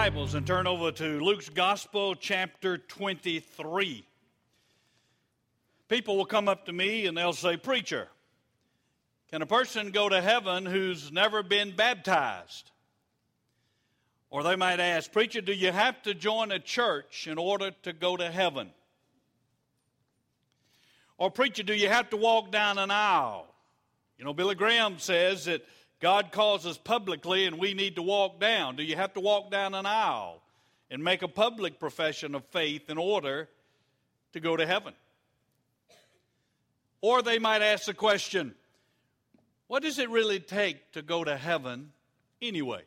Bibles and turn over to Luke's Gospel, chapter 23. People will come up to me and they'll say, "Preacher, can a person go to heaven who's never been baptized?" Or they might ask, "Preacher, do you have to join a church in order to go to heaven?" Or, "Preacher, do you have to walk down an aisle?" You know, Billy Graham says that God calls us publicly and we need to walk down. Do you have to walk down an aisle and make a public profession of faith in order to go to heaven? Or they might ask the question, what does it really take to go to heaven anyway?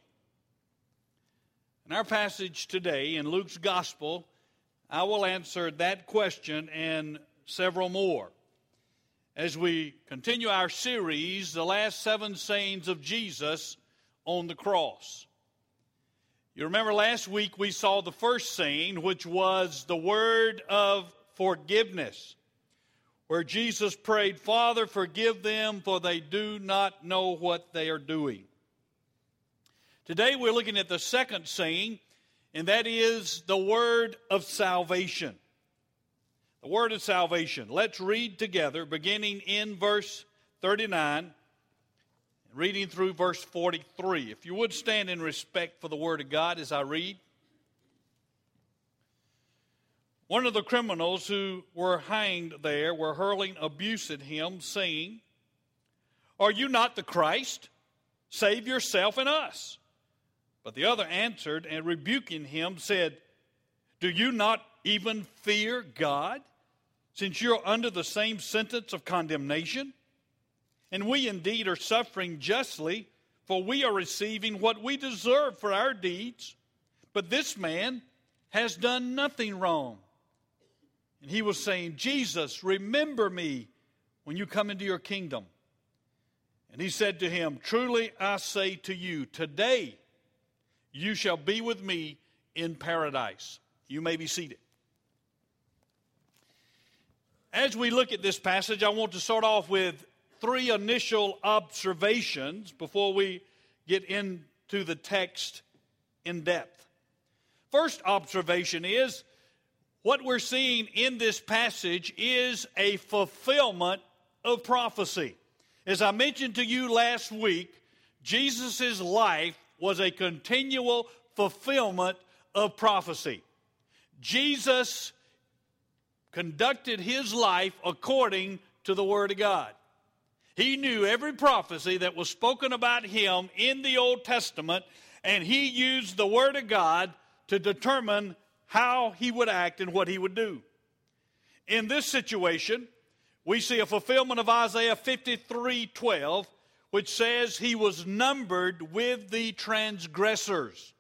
In our passage today in Luke's Gospel, I will answer that question and several more as we continue our series, The Last 7 Sayings of Jesus on the Cross. You remember last week we saw the first saying, which was the word of forgiveness, where Jesus prayed, "Father, forgive them, for they do not know what they are doing." Today we're looking at the second saying, and that is the word of salvation. The word of salvation. Let's read together, beginning in verse 39, reading through verse 43. If you would stand in respect for the word of God as I read. One of the criminals who were hanged there were hurling abuse at him, saying, "Are you not the Christ? Save yourself and us." But the other answered and rebuking him said, "Do you not even fear God, since you're under the same sentence of condemnation? And we indeed are suffering justly, for we are receiving what we deserve for our deeds. But this man has done nothing wrong." And he was saying, "Jesus, remember me when you come into your kingdom." And he said to him, "Truly I say to you, today you shall be with me in paradise." You may be seated. As we look at this passage, I want to start off with 3 initial observations before we get into the text in depth. First observation is, what we're seeing in this passage is a fulfillment of prophecy. As I mentioned to you last week, Jesus' life was a continual fulfillment of prophecy. Jesus conducted his life according to the Word of God. He knew every prophecy that was spoken about him in the Old Testament, and he used the Word of God to determine how he would act and what he would do. In this situation, we see a fulfillment of Isaiah 53:12, which says he was numbered with the transgressors.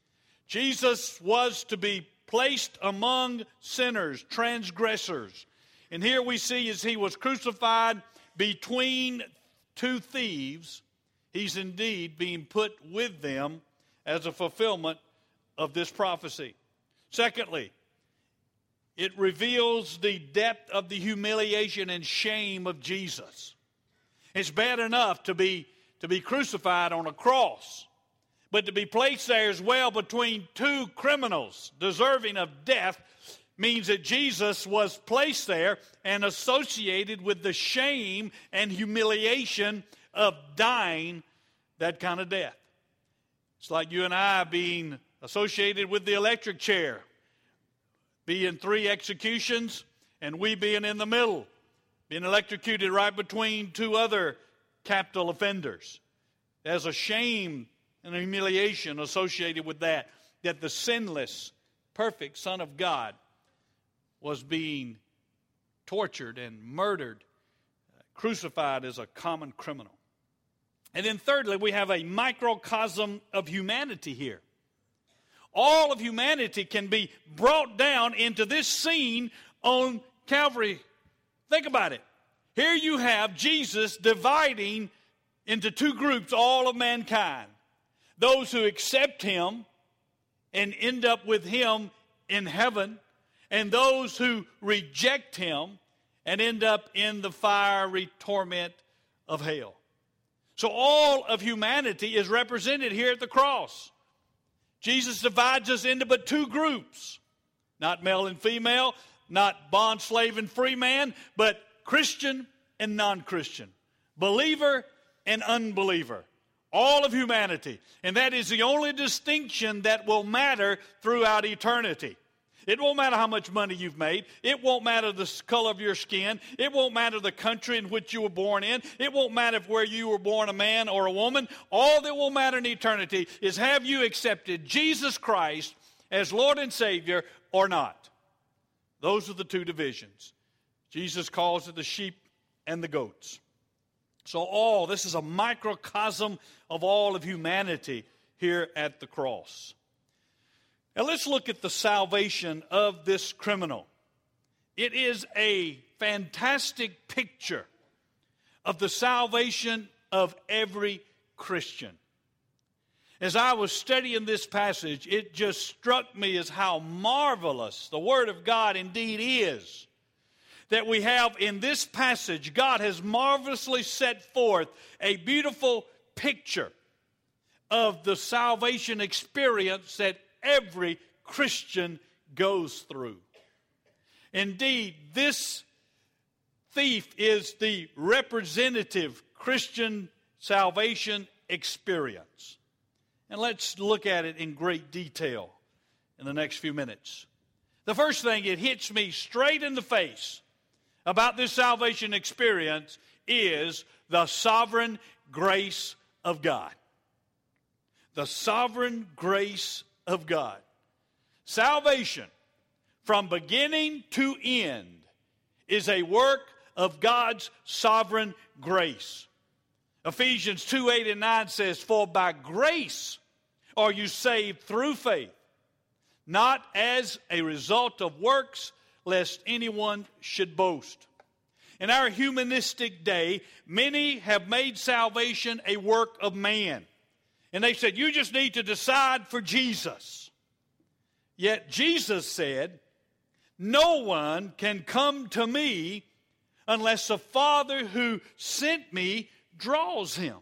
Jesus was to be placed among sinners, transgressors. And here we see as he was crucified between 2 thieves, he's indeed being put with them as a fulfillment of this prophecy. Secondly, it reveals the depth of the humiliation and shame of Jesus. It's bad enough to be crucified on a cross, but to be placed there as well between 2 criminals deserving of death means that Jesus was placed there and associated with the shame and humiliation of dying that kind of death. It's like you and I being associated with the electric chair, being 3 executions, and we being in the middle, being electrocuted right between 2 other capital offenders. There's a shame and humiliation associated with that the sinless, perfect Son of God was being tortured and murdered, crucified as a common criminal. And then thirdly, we have a microcosm of humanity here. All of humanity can be brought down into this scene on Calvary. Think about it. Here you have Jesus dividing into 2 groups all of mankind. Those who accept him and end up with him in heaven, and those who reject him and end up in the fiery torment of hell. So all of humanity is represented here at the cross. Jesus divides us into but two groups. Not male and female, not bond, slave, and free man, but Christian and non-Christian. Believer and unbeliever. All of humanity. And that is the only distinction that will matter throughout eternity. It won't matter how much money you've made. It won't matter the color of your skin. It won't matter the country in which you were born in. It won't matter where you were born, a man or a woman. All that will matter in eternity is, have you accepted Jesus Christ as Lord and Savior or not? Those are the two divisions. Jesus calls it the sheep and the goats. So this is a microcosm of all of humanity here at the cross. Now let's look at the salvation of this criminal. It is a fantastic picture of the salvation of every Christian. As I was studying this passage, it just struck me as how marvelous the Word of God indeed is. That we have in this passage, God has marvelously set forth a beautiful picture of the salvation experience that every Christian goes through. Indeed, this thief is the representative Christian salvation experience. And let's look at it in great detail in the next few minutes. The first thing, it hits me straight in the face about this salvation experience is the sovereign grace of God. The sovereign grace of God. Salvation, from beginning to end, is a work of God's sovereign grace. Ephesians 2:8-9 says, "For by grace are you saved through faith, not as a result of works, lest anyone should boast." In our humanistic day, many have made salvation a work of man. And they said, you just need to decide for Jesus. Yet Jesus said, no one can come to me unless the Father who sent me draws him.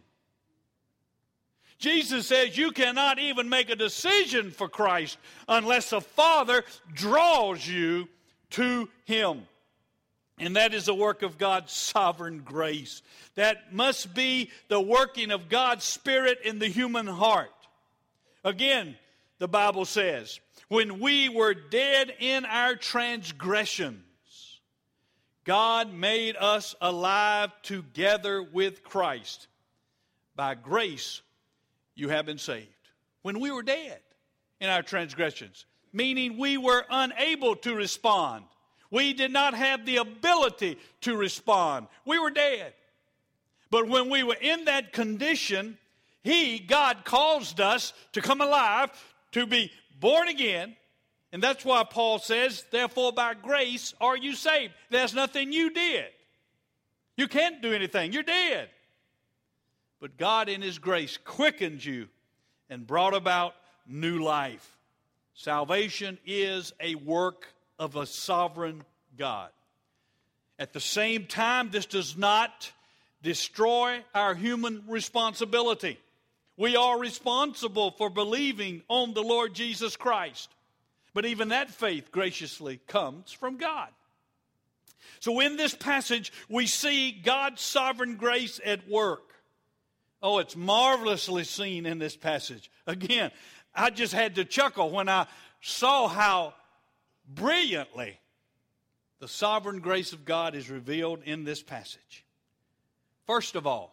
Jesus says you cannot even make a decision for Christ unless the Father draws you to him. And that is a work of God's sovereign grace. That must be the working of God's Spirit in the human heart. Again, the Bible says, when we were dead in our transgressions, God made us alive together with Christ. By grace, you have been saved. When we were dead in our transgressions, meaning we were unable to respond. We did not have the ability to respond. We were dead. But when we were in that condition, God caused us to come alive, to be born again. And that's why Paul says, therefore by grace are you saved. There's nothing you did. You can't do anything. You're dead. But God in his grace quickened you and brought about new life. Salvation is a work of a sovereign God. At the same time, this does not destroy our human responsibility. We are responsible for believing on the Lord Jesus Christ. But even that faith graciously comes from God. So in this passage, we see God's sovereign grace at work. Oh, it's marvelously seen in this passage. Again, I just had to chuckle when I saw how brilliantly the sovereign grace of God is revealed in this passage. First of all,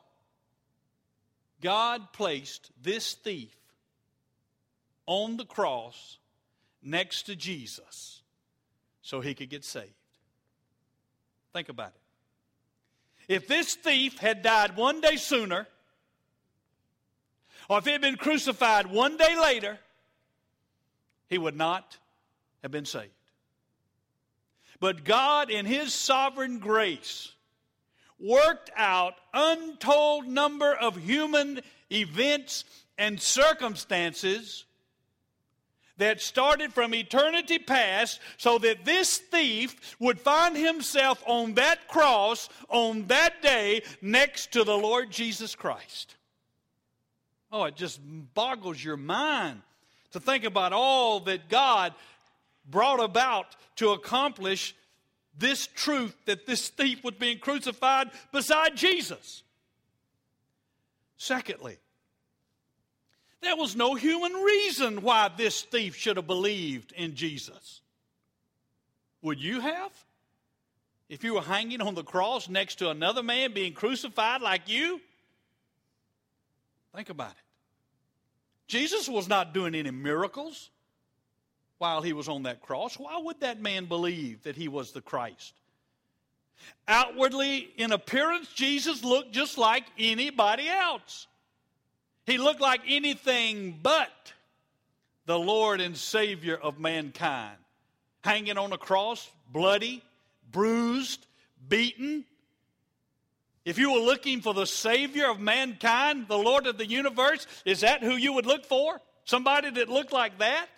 God placed this thief on the cross next to Jesus so he could get saved. Think about it. If this thief had died one day sooner, or if he had been crucified one day later, he would not have been saved. But God, in his sovereign grace, worked out untold number of human events and circumstances that started from eternity past so that this thief would find himself on that cross on that day next to the Lord Jesus Christ. Oh, it just boggles your mind to think about all that God brought about to accomplish this truth that this thief was being crucified beside Jesus. Secondly, there was no human reason why this thief should have believed in Jesus. Would you have? If you were hanging on the cross next to another man being crucified like you? Think about it. Jesus was not doing any miracles while he was on that cross. Why would that man believe that he was the Christ? Outwardly, in appearance, Jesus looked just like anybody else. He looked like anything but the Lord and Savior of mankind. Hanging on a cross, bloody, bruised, beaten. If you were looking for the Savior of mankind, the Lord of the universe, is that who you would look for? Somebody that looked like that?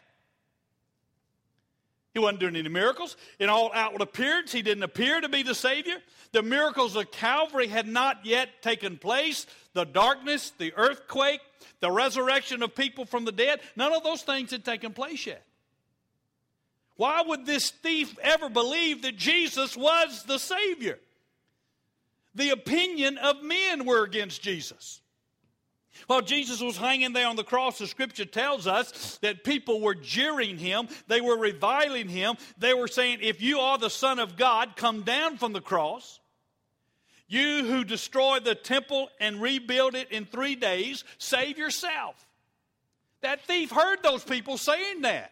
He wasn't doing any miracles. In all outward appearance, he didn't appear to be the Savior. The miracles of Calvary had not yet taken place. The darkness, the earthquake, the resurrection of people from the dead, none of those things had taken place yet. Why would this thief ever believe that Jesus was the Savior? The opinion of men were against Jesus. While Jesus was hanging there on the cross, the Scripture tells us that people were jeering him. They were reviling him. They were saying, if you are the Son of God, come down from the cross. You who destroyed the temple and rebuild it in 3 days, save yourself. That thief heard those people saying that.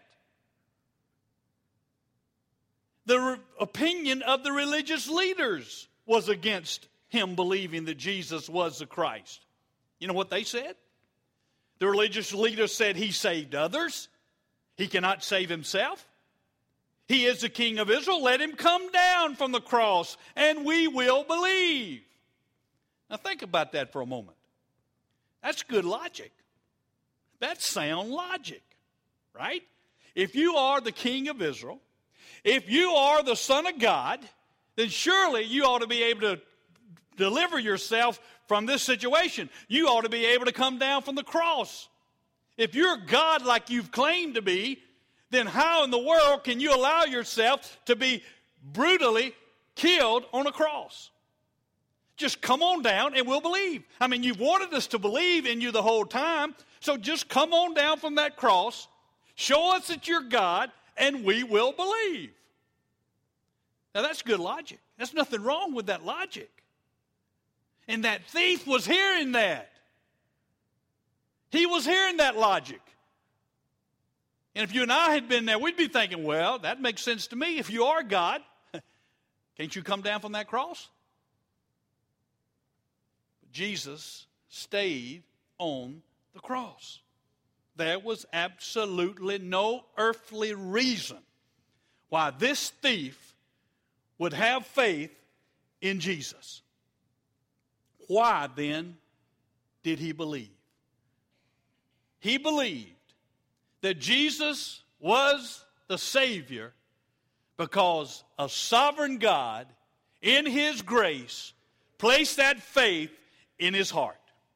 The opinion of the religious leaders was against him believing that Jesus was the Christ. You know what they said? The religious leaders said he saved others. He cannot save himself. He is the King of Israel. Let him come down from the cross and we will believe. Now think about that for a moment. That's good logic. That's sound logic, right? If you are the King of Israel, if you are the Son of God, then surely you ought to be able to deliver yourself from this situation. You ought to be able to come down from the cross. If you're God like you've claimed to be, then how in the world can you allow yourself to be brutally killed on a cross? Just come on down and we'll believe. I mean, you've wanted us to believe in you the whole time, so just come on down from that cross, show us that you're God, and we will believe. Now that's good logic. There's nothing wrong with that logic. And that thief was hearing that. He was hearing that logic. And if you and I had been there, we'd be thinking, well, that makes sense to me. If you are God, can't you come down from that cross? But Jesus stayed on the cross. There was absolutely no earthly reason why this thief would have faith in Jesus. Why then did he believe? He believed that Jesus was the Savior because a sovereign God, in his grace, placed that faith in his heart.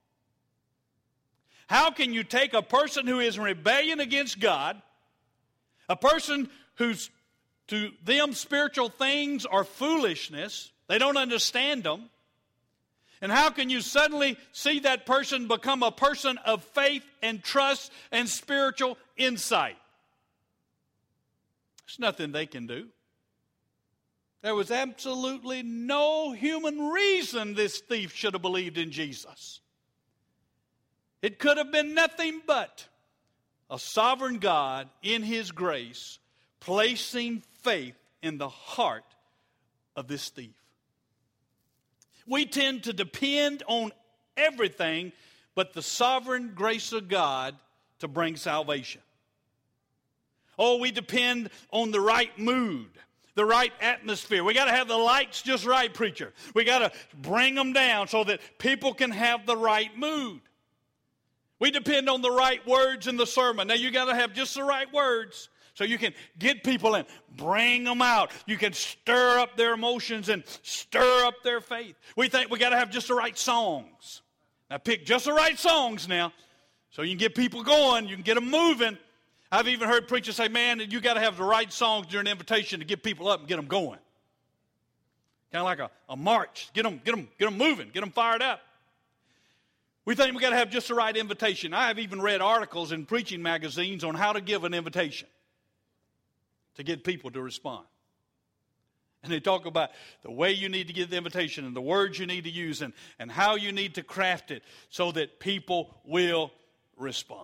How can you take a person who is in rebellion against God, a person who's, to them, spiritual things are foolishness, they don't understand them, and how can you suddenly see that person become a person of faith and trust and spiritual insight? There's nothing they can do. There was absolutely no human reason this thief should have believed in Jesus. It could have been nothing but a sovereign God in his grace placing faith in the heart of this thief. We tend to depend on everything but the sovereign grace of God to bring salvation. Oh, we depend on the right mood, the right atmosphere. We got to have the lights just right, preacher. We got to bring them down so that people can have the right mood. We depend on the right words in the sermon. Now, you got to have just the right words so you can get people in, bring them out. You can stir up their emotions and stir up their faith. We think we got to have just the right songs. Now, pick just the right songs now so you can get people going. You can get them moving. I've even heard preachers say, man, you got to have the right songs during the invitation to get people up and get them going. Kind of like a march. Get them moving, get them fired up. We think we got to have just the right invitation. I have even read articles in preaching magazines on how to give an invitation to get people to respond. And they talk about the way you need to give the invitation and the words you need to use and how you need to craft it so that people will respond.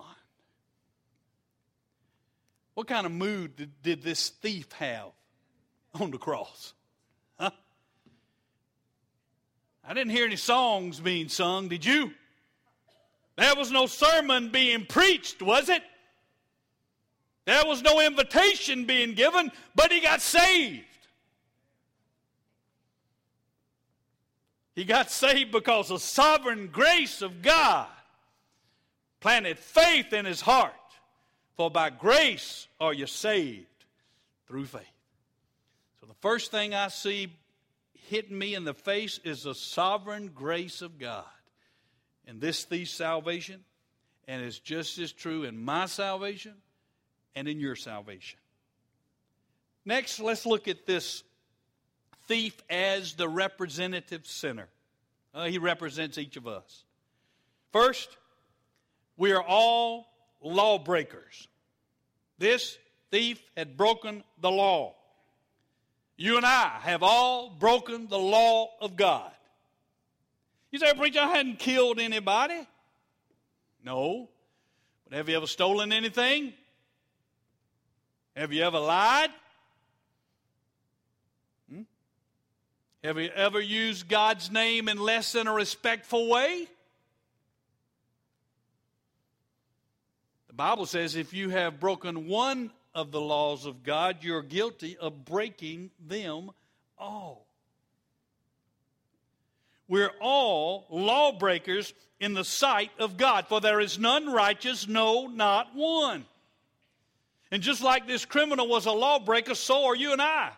What kind of mood did this thief have on the cross? Huh? I didn't hear any songs being sung, did you? There was no sermon being preached, was it? There was no invitation being given, but he got saved. He got saved because the sovereign grace of God planted faith in his heart. For by grace are you saved through faith. So the first thing I see hitting me in the face is the sovereign grace of God in this thief's salvation. And it's just as true in my salvation and in your salvation. Next, let's look at this thief as the representative sinner. He represents each of us. First, we are all lawbreakers. This thief had broken the law. You and I have all broken the law of God. You say, preacher, I hadn't killed anybody. No. But have you ever stolen anything? Have you ever lied? Have you ever used God's name in less than a respectful way? The Bible says if you have broken one of the laws of God, you're guilty of breaking them all. We're all lawbreakers in the sight of God, for there is none righteous, no, not one. And just like this criminal was a lawbreaker, so are you and I.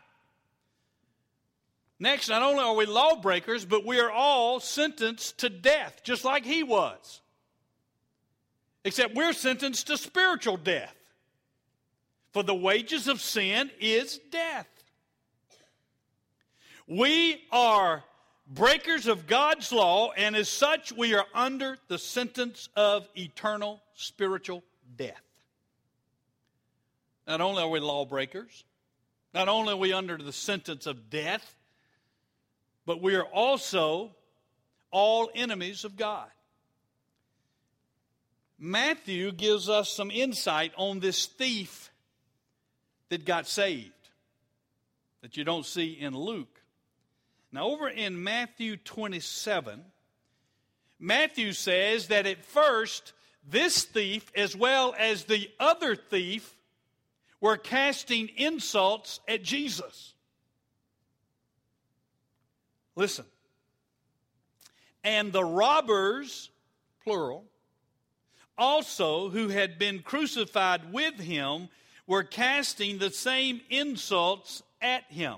Next, not only are we lawbreakers, but we are all sentenced to death, just like he was. Except we're sentenced to spiritual death. For the wages of sin is death. We are breakers of God's law, and as such, we are under the sentence of eternal spiritual death. Not only are we lawbreakers, not only are we under the sentence of death, but we are also all enemies of God. Matthew gives us some insight on this thief that got saved that you don't see in Luke. Now, over in Matthew 27, Matthew says that at first, this thief, as well as the other thief, were casting insults at Jesus. Listen. And the robbers, plural, also who had been crucified with him, were casting the same insults at him.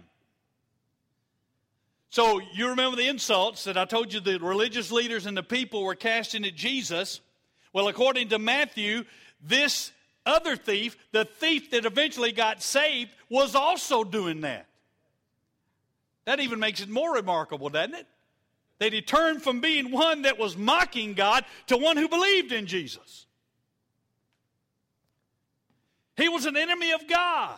So you remember the insults that I told you the religious leaders and the people were casting at Jesus? Well, according to Matthew, this other thief, the thief that eventually got saved, was also doing that. That even makes it more remarkable, doesn't it? That he turned from being one that was mocking God to one who believed in Jesus. He was an enemy of God.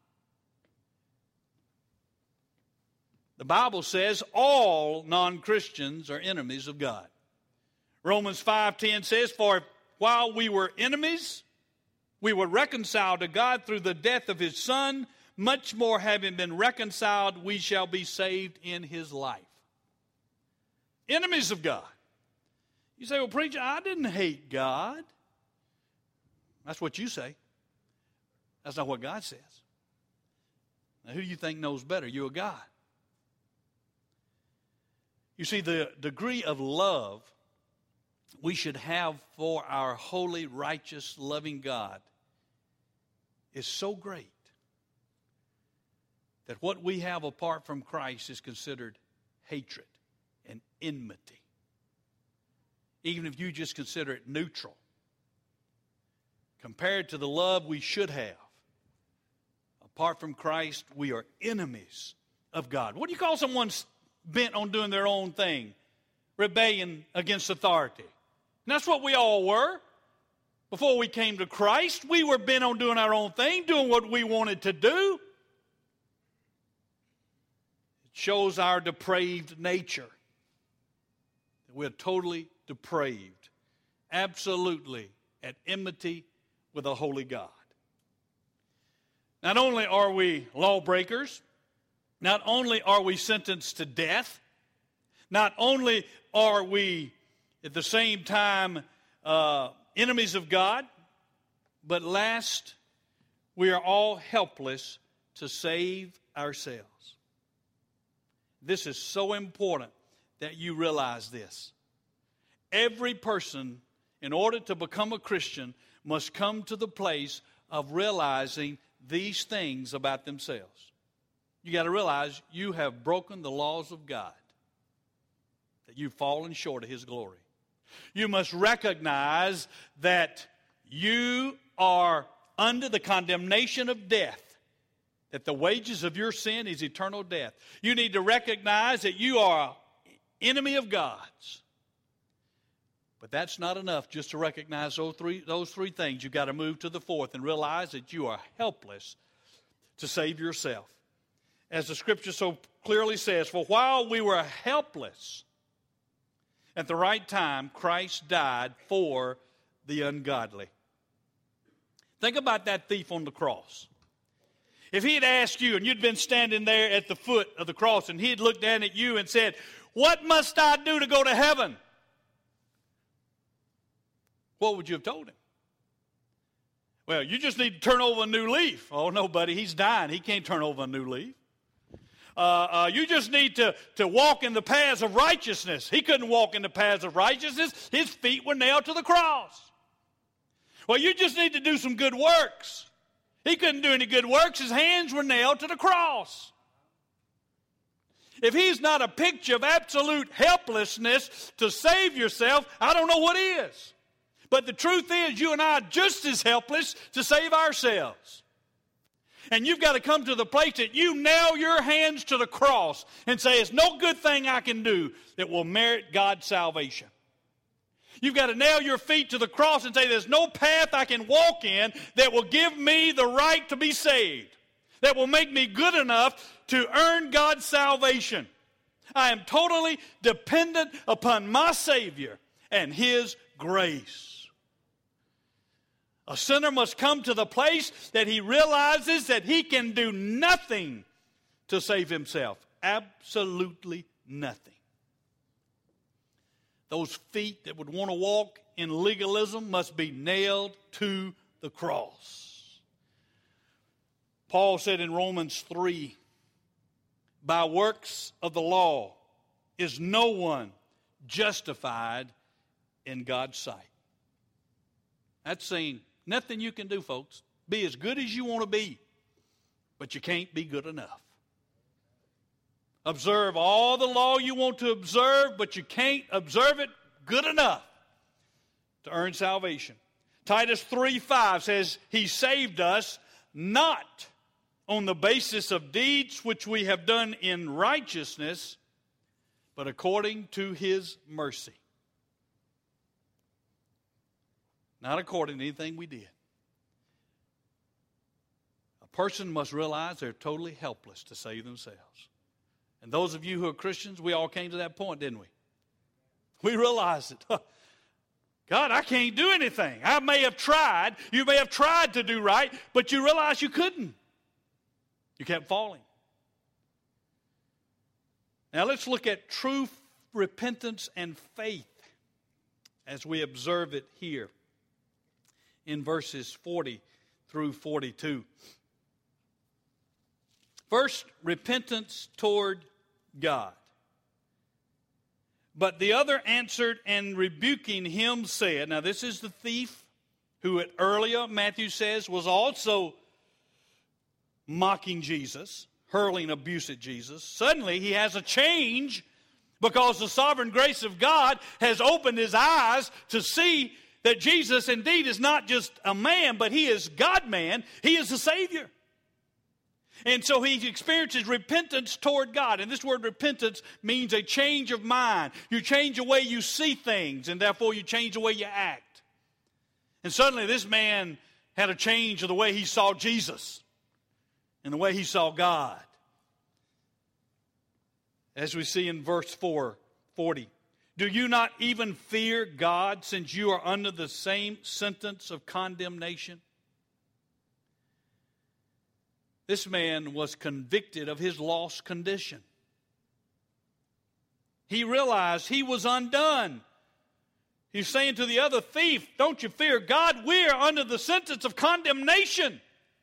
The Bible says all non-Christians are enemies of God. Romans 5:10 says, for while we were enemies, we were reconciled to God through the death of his Son. Much more having been reconciled, we shall be saved in his life. Enemies of God. You say, well, preacher, I didn't hate God. That's what you say. That's not what God says. Now, who do you think knows better, you or God? You see, the degree of love we should have for our holy, righteous, loving God is so great that what we have apart from Christ is considered hatred and enmity. Even if you just consider it neutral. compared to the love we should have. Apart from Christ, we are enemies of God. What do you call someone bent on doing their own thing? Rebellion against authority. And that's what we all were. Before we came to Christ, we were bent on doing our own thing, doing what we wanted to do. It shows our depraved nature. We're totally depraved, absolutely at enmity with a holy God. Not only are we lawbreakers, not only are we sentenced to death, not only are we at the same time enemies of God, but last, we are all helpless to save ourselves. This is so important that you realize this. Every person, in order to become a Christian, must come to the place of realizing these things about themselves. You got to realize you have broken the laws of God, that you've fallen short of His glory. You must recognize that you are under the condemnation of death, that the wages of your sin is eternal death. You need to recognize that you are an enemy of God's. But that's not enough just to recognize those three things. You've got to move to the fourth and realize that you are helpless to save yourself. As the Scripture so clearly says, for while we were helpless, at the right time, Christ died for the ungodly. Think about that thief on the cross. If he had asked you, and you'd been standing there at the foot of the cross, and he had looked down at you and said, what must I do to go to heaven? What would you have told him? Well, you just need to turn over a new leaf. Oh, no, buddy, he's dying. He can't turn over a new leaf. You just need to walk in the paths of righteousness. He couldn't walk in the paths of righteousness. His feet were nailed to the cross. Well, you just need to do some good works. He couldn't do any good works. His hands were nailed to the cross. If he's not a picture of absolute helplessness to save yourself, I don't know what is. But the truth is, you and I are just as helpless to save ourselves. And you've got to come to the place that you nail your hands to the cross and say, it's no good thing I can do that will merit God's salvation. You've got to nail your feet to the cross and say, there's no path I can walk in that will give me the right to be saved, that will make me good enough to earn God's salvation. I am totally dependent upon my Savior and His grace. A sinner must come to the place that he realizes that he can do nothing to save himself. Absolutely nothing. Those feet that would want to walk in legalism must be nailed to the cross. Paul said in Romans 3, by works of the law is no one justified in God's sight. That's saying nothing you can do, folks. Be as good as you want to be, but you can't be good enough. Observe all the law you want to observe, but you can't observe it good enough to earn salvation. Titus 3:5 says, He saved us not on the basis of deeds which we have done in righteousness, but according to His mercy. Not according to anything we did. A person must realize they're totally helpless to save themselves. And those of you who are Christians, we all came to that point, didn't we? We realized it. God, I can't do anything. I may have tried. You may have tried to do right, but you realize you couldn't. You kept falling. Now let's look at true repentance and faith as we observe it here in verses 40 through 42. First, repentance toward God. But the other answered and rebuking him said, now this is the thief who earlier, Matthew says, was also mocking Jesus, hurling abuse at Jesus. Suddenly he has a change because the sovereign grace of God has opened his eyes to see that Jesus indeed is not just a man, but he is God-man. He is the Savior. And so he experiences repentance toward God. And this word repentance means a change of mind. You change the way you see things, and therefore you change the way you act. And suddenly this man had a change of the way he saw Jesus and the way he saw God. As we see in verse 40, do you not even fear God, since you are under the same sentence of condemnation? This man was convicted of his lost condition. He realized he was undone. He's saying to the other thief, don't you fear God? We're under the sentence of condemnation.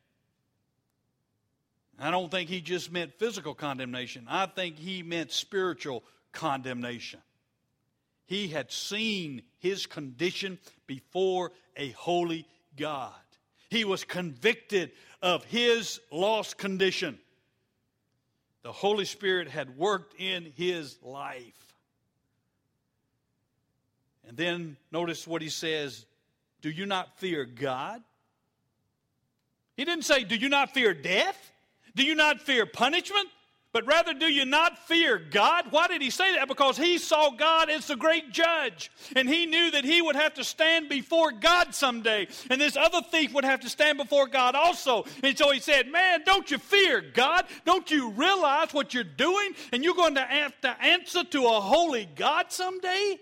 I don't think he just meant physical condemnation. I think he meant spiritual condemnation. He had seen his condition before a holy God. He was convicted of his lost condition. The Holy Spirit had worked in his life. And then notice what he says, do you not fear God? He didn't say, do you not fear death? Do you not fear punishment? But rather, do you not fear God? Why did he say that? Because he saw God as the great judge. And he knew that he would have to stand before God someday. And this other thief would have to stand before God also. And so he said, man, don't you fear God? Don't you realize what you're doing? And you're going to have to answer to a holy God someday?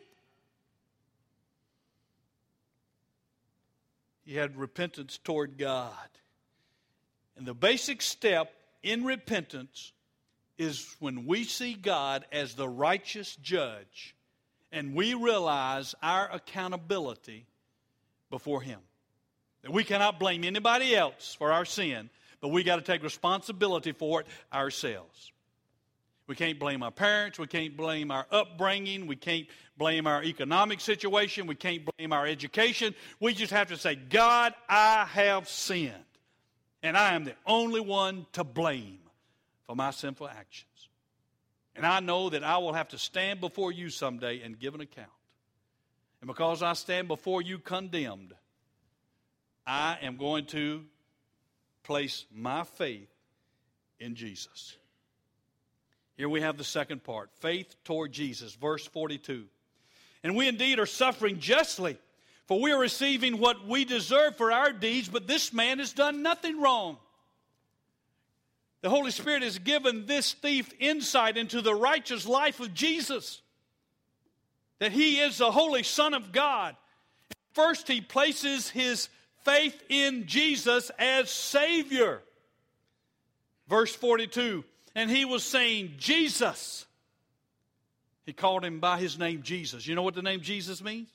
He had repentance toward God. And the basic step in repentance is when we see God as the righteous judge and we realize our accountability before him. That we cannot blame anybody else for our sin, but we got to take responsibility for it ourselves. We can't blame our parents. We can't blame our upbringing. We can't blame our economic situation. We can't blame our education. We just have to say, God, I have sinned, and I am the only one to blame for my sinful actions. And I know that I will have to stand before you someday and give an account. And because I stand before you condemned, I am going to place my faith in Jesus. Here we have the second part, faith toward Jesus, verse 42. And we indeed are suffering justly, for we are receiving what we deserve for our deeds, but this man has done nothing wrong. The Holy Spirit has given this thief insight into the righteous life of Jesus, that he is the Holy Son of God. First, he places his faith in Jesus as Savior. Verse 42, and he was saying, Jesus. He called him by his name, Jesus. You know what the name Jesus means?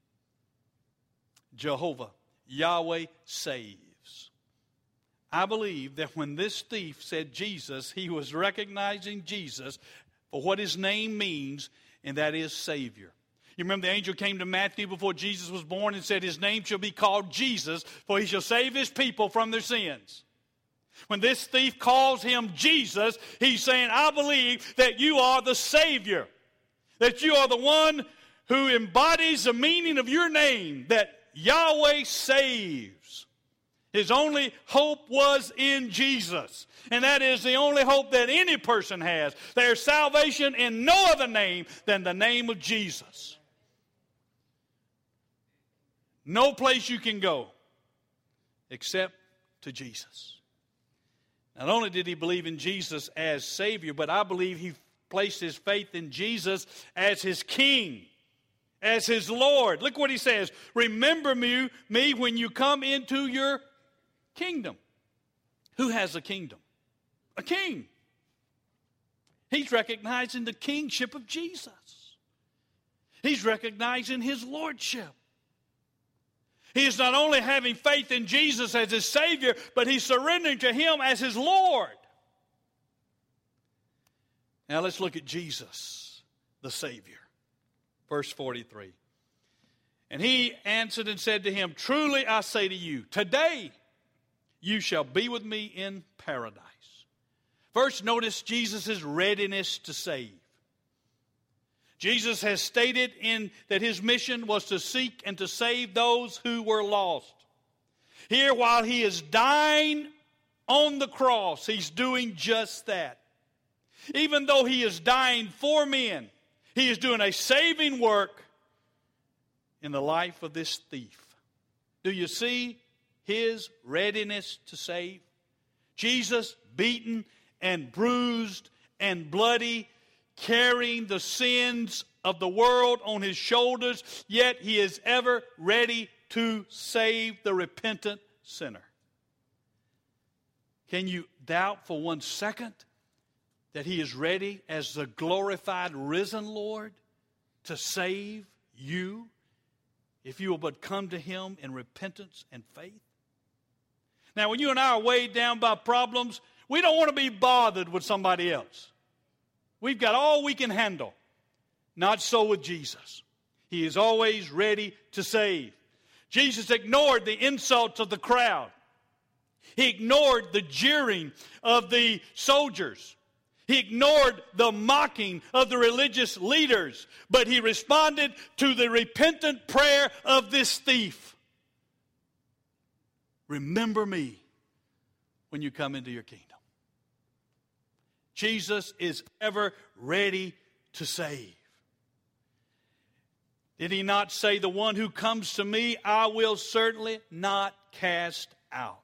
Jehovah, Yahweh saves. I believe that when this thief said Jesus, he was recognizing Jesus for what his name means, and that is Savior. You remember the angel came to Matthew before Jesus was born and said, his name shall be called Jesus, for he shall save his people from their sins. When this thief calls him Jesus, he's saying, I believe that you are the Savior, that you are the one who embodies the meaning of your name, that Yahweh saves. His only hope was in Jesus. And that is the only hope that any person has. There's salvation in no other name than the name of Jesus. No place you can go except to Jesus. Not only did he believe in Jesus as Savior, but I believe he placed his faith in Jesus as his King, as his Lord. Look what he says. Remember me when you come into your kingdom. Who has a kingdom? A king. He's recognizing the kingship of Jesus. He's recognizing his lordship. He is not only having faith in Jesus as his Savior, but he's surrendering to him as his Lord. Now let's look at Jesus, the Savior. Verse 43. And he answered and said to him, truly I say to you, today you shall be with me in paradise. First, notice Jesus' readiness to save. Jesus has stated that his mission was to seek and to save those who were lost. Here, while he is dying on the cross, he's doing just that. Even though he is dying for men, he is doing a saving work in the life of this thief. Do you see his readiness to save? Jesus, beaten and bruised and bloody, carrying the sins of the world on his shoulders, yet he is ever ready to save the repentant sinner. Can you doubt for 1 second that he is ready as the glorified risen Lord to save you if you will but come to him in repentance and faith? Now, when you and I are weighed down by problems, we don't want to be bothered with somebody else. We've got all we can handle. Not so with Jesus. He is always ready to save. Jesus ignored the insults of the crowd. He ignored the jeering of the soldiers. He ignored the mocking of the religious leaders. But he responded to the repentant prayer of this thief. Remember me when you come into your kingdom. Jesus is ever ready to save. Did he not say, the one who comes to me, I will certainly not cast out?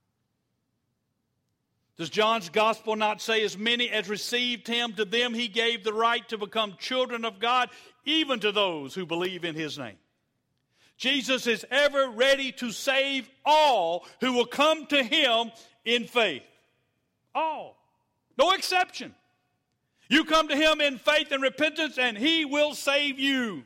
Does John's gospel not say, as many as received him, to them he gave the right to become children of God, even to those who believe in his name? Jesus is ever ready to save all who will come to him in faith. All. No exception. You come to him in faith and repentance, and he will save you.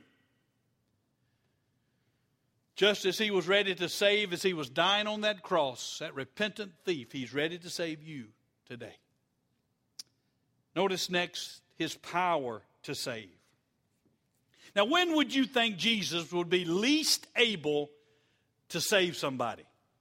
Just as he was ready to save as he was dying on that cross, that repentant thief, he's ready to save you today. Notice next his power to save. Now, when would you think Jesus would be least able to save somebody?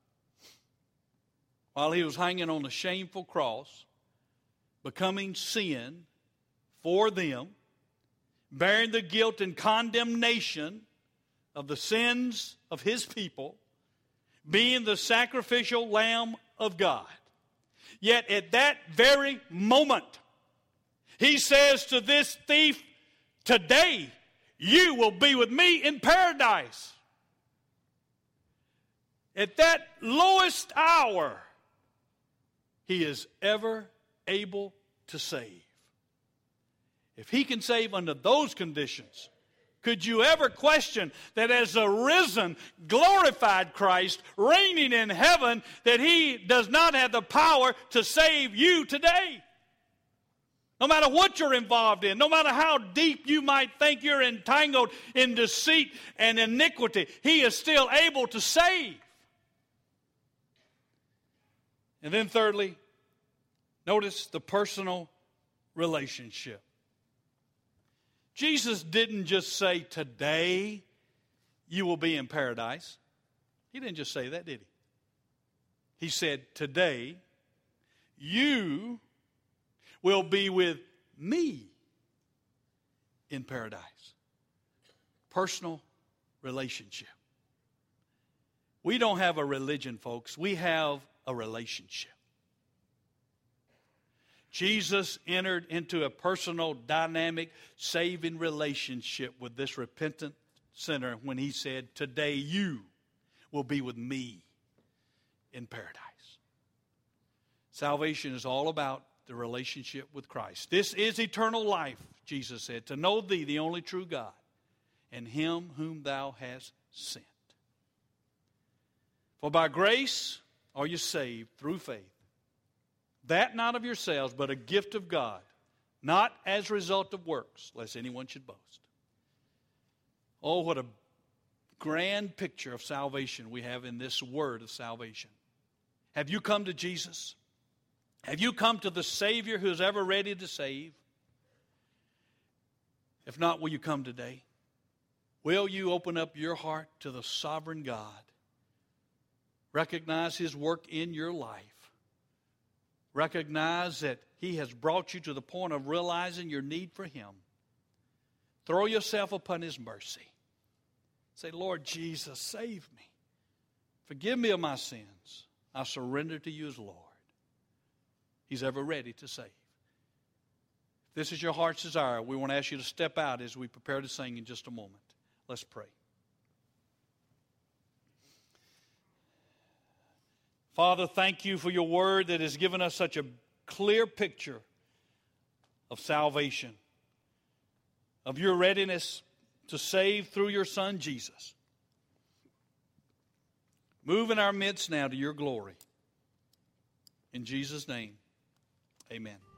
While he was hanging on a shameful cross, becoming sin for them, bearing the guilt and condemnation of the sins of his people, being the sacrificial Lamb of God. Yet at that very moment, he says to this thief, today you will be with me in paradise. At that lowest hour, he is ever able to save. If he can save under those conditions, could you ever question that as a risen, glorified Christ reigning in heaven, that he does not have the power to save you today? No matter what you're involved in, no matter how deep you might think you're entangled in deceit and iniquity, he is still able to save. And then thirdly, notice the personal relationship. Jesus didn't just say, today you will be in paradise. He didn't just say that, did he? He said, today you will be with me in paradise. Personal relationship. We don't have a religion, folks. We have a relationship. Jesus entered into a personal, dynamic, saving relationship with this repentant sinner when he said, today you will be with me in paradise. Salvation is all about the relationship with Christ. This is eternal life, Jesus said, to know thee, the only true God, and him whom thou hast sent. For by grace are you saved through faith. That not of yourselves, but a gift of God, not as a result of works, lest anyone should boast. Oh, what a grand picture of salvation we have in this word of salvation. Have you come to Jesus? Have you come to the Savior who is ever ready to save? If not, will you come today? Will you open up your heart to the sovereign God? Recognize his work in your life. Recognize that he has brought you to the point of realizing your need for him. Throw yourself upon His mercy. Say, Lord Jesus, save me. Forgive me of my sins. I surrender to you as Lord. He's ever ready to save. If this is your heart's desire, we want to ask you to step out as we prepare to sing in just a moment. Let's pray. Father, thank you for your word that has given us such a clear picture of salvation, of your readiness to save through your Son, Jesus. Move in our midst now to your glory. In Jesus' name, amen.